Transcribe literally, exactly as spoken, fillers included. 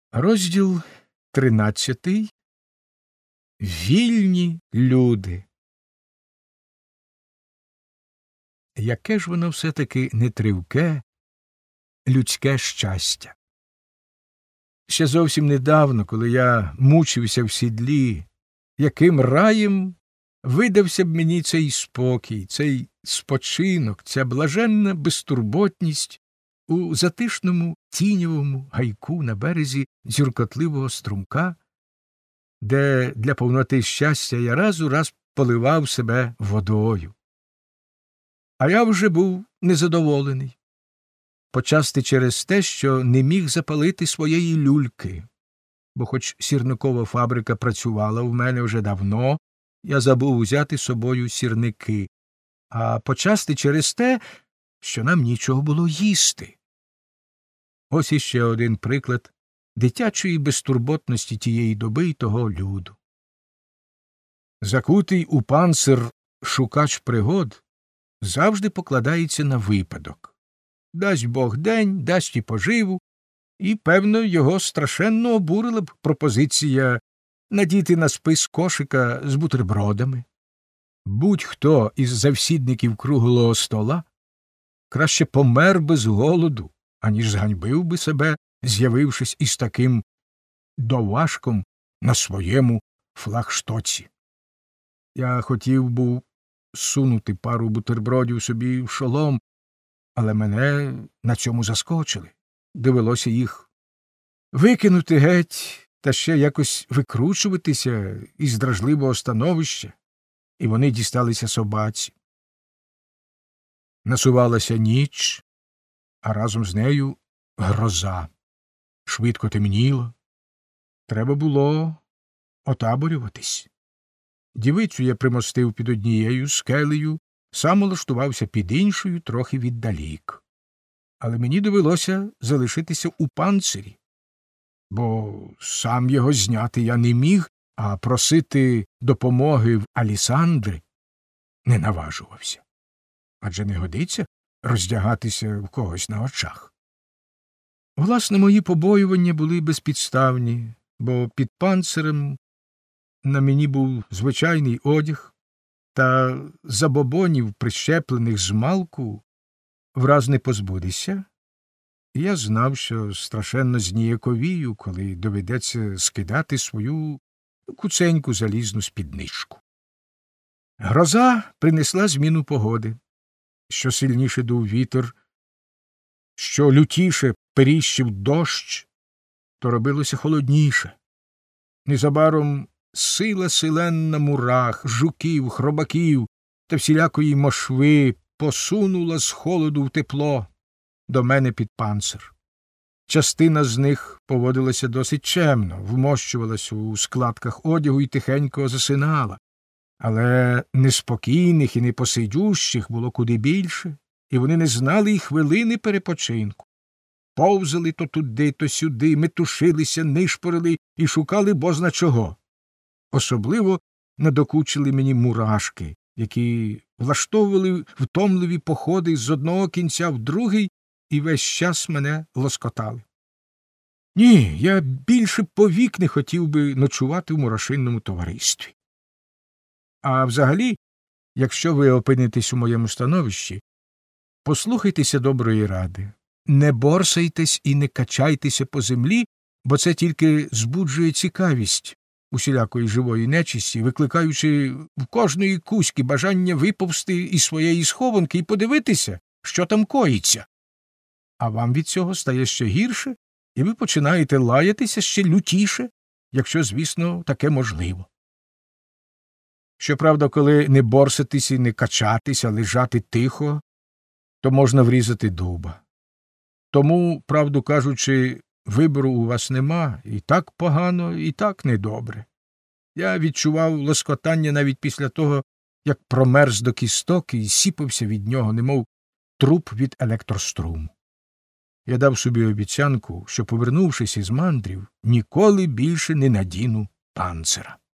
Розділ тринадцятий. Вільні люди. Яке ж воно все-таки нетривке, людське щастя. Ще зовсім недавно, коли я мучився в сідлі, яким раєм видався б мені цей спокій, цей спочинок, ця блаженна безтурботність у затишному тіньовому гайку на березі дзюркотливого струмка, де для повноти щастя я раз у раз поливав себе водою. А я вже був незадоволений, почасти через те, що не міг запалити своєї люльки, бо хоч сірникова фабрика працювала в мене вже давно, я забув узяти з собою сірники, а почасти через те, що нам нічого було їсти. Ось іще один приклад дитячої безтурботності тієї доби й того люду. Закутий у панцир шукач пригод завжди покладається на випадок. Дасть Бог день, дасть і поживу, і, певно, його страшенно обурила б пропозиція надіти на спис кошика з бутербродами. Будь-хто із завсідників круглого стола краще помер би з голоду, аніж зганьбив би себе, з'явившись із таким доважком на своєму флагштоці. Я хотів був сунути пару бутербродів собі в шолом, але мене на цьому заскочили. Довелося їх викинути геть та ще якось викручуватися із дражливого становища, і вони дісталися собаці. Насувалася ніч, а разом з нею гроза. Швидко темніло. Треба було отаборюватись. Дівицю я примостив під однією скелею, сам улаштувався під іншою, трохи віддалік. Але мені довелося залишитися у панцирі, бо сам його зняти я не міг, а просити допомоги в Алісандри не наважувався. Адже не годиться роздягатися в когось на очах. Власне, мої побоювання були безпідставні, бо під панцирем на мені був звичайний одяг, та забобонів, прищеплених з малку, враз не позбудешся, і я знав, що страшенно зніяковію, коли доведеться скидати свою куценьку залізну спідничку. Гроза принесла зміну погоди. Що сильніше дув вітер, що лютіше періщив дощ, то робилося холодніше. Незабаром сила селенна мурах, жуків, хробаків та всілякої мошви посунула з холоду в тепло до мене під панцир. Частина з них поводилася досить чемно, вмощувалася у складках одягу і тихенько засинала. Але неспокійних і непосидющих було куди більше, і вони не знали й хвилини перепочинку. Повзали то туди, то сюди, метушилися, нишпорили і шукали бозна чого. Особливо надокучили мені мурашки, які влаштовували втомливі походи з одного кінця в другий і весь час мене лоскотали. Ні, я більше повік не хотів би ночувати в мурашинному товаристві. А взагалі, якщо ви опинитесь у моєму становищі, послухайтеся доброї ради. Не борсайтесь і не качайтеся по землі, бо це тільки збуджує цікавість усілякої живої нечисті, викликаючи в кожної кузьки бажання виповзти із своєї схованки і подивитися, що там коїться. А вам від цього стає ще гірше, і ви починаєте лаятися ще лютіше, якщо, звісно, таке можливо. Щоправда, коли не борситись і не качатись, а лежати тихо, то можна врізати дуба. Тому, правду кажучи, вибору у вас нема, і так погано, і так недобре. Я відчував лоскотання навіть після того, як промерз до кісток і сіпався від нього, немов труп від електроструму. Я дав собі обіцянку, що, повернувшись із мандрів, ніколи більше не надіну панцира.